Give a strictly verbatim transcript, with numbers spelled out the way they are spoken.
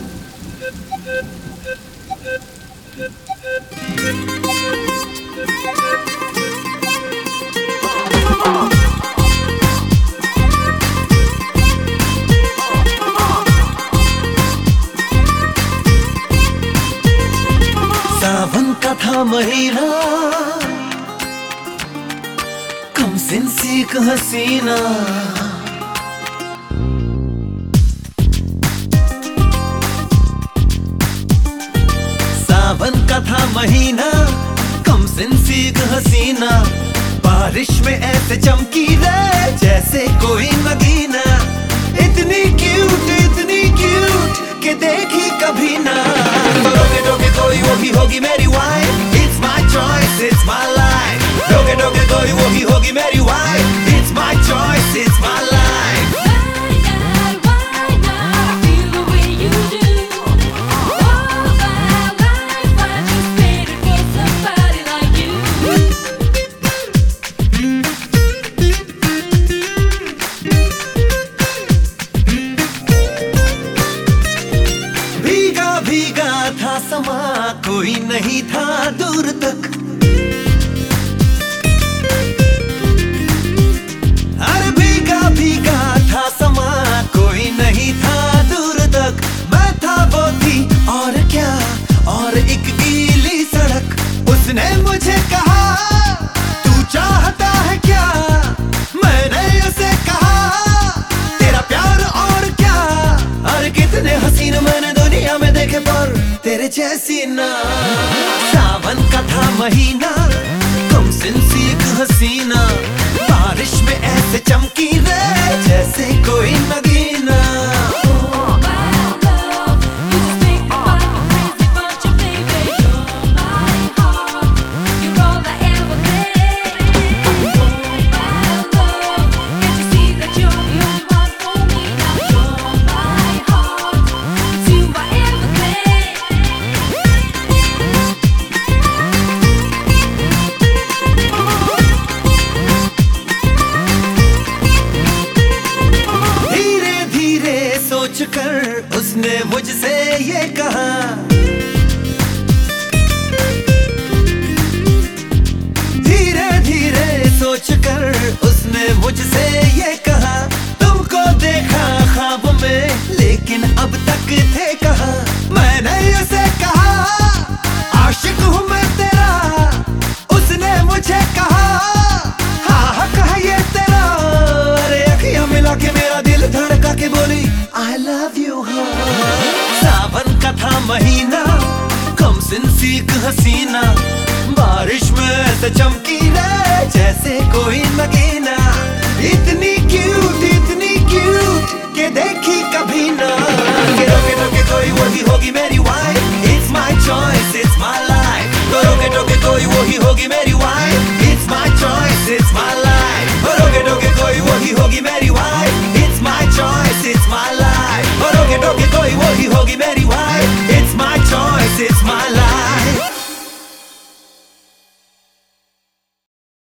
सावन का था महीना, कम सिन सी एक हसीना, सावन का था महीना, कम सिन सी एक हसीना, बारिश में ऐसे चमकी रे जैसे कोई नगीना, इतनी क्यूट इतनी क्यूट के देखी कभी ना। डोगे डोगे कोई वही होगी मेरी wife, it's my choice it's my life. डोगे डोगे कोई वही होगी मेरी wife, it's my choice it's my life. भीगा था समा, कोई नहीं था दूर तक, अरे भीगा भीगा था समा, कोई नहीं था दूर तक, मैं था वो थी और क्या, और एक गीली सड़क, उसने मुझे कहा तू चाहता है क्या, मैंने उसे कहा तेरा प्यार और क्या, अरे कितने हसीन मैंने दुनिया में देखे पर तेरे जैसी ना। सावन का था महीना, कम सिन सी एक हसीना, बारिश में ऐसे चमकी रे जैसे कोई नगीना। कर उसने मुझसे ये कहा, धीरे धीरे सोच कर उसने मुझसे ये कहा, तुमको देखा ख्वाब में लेकिन अब तक थे कहा, मैंने उसे कहा आशिक हूँ मैं तेरा, उसने मुझे कहा हाँ हाँ कहा ये तेरा, अरे अखियां मिला के मेरा दिल धड़का के बोली I love you हाँ। सावन का था महीना, कम सिन सी एक हसीना, बारिश में ऐसे चमकी रे जैसे कोई नगीना।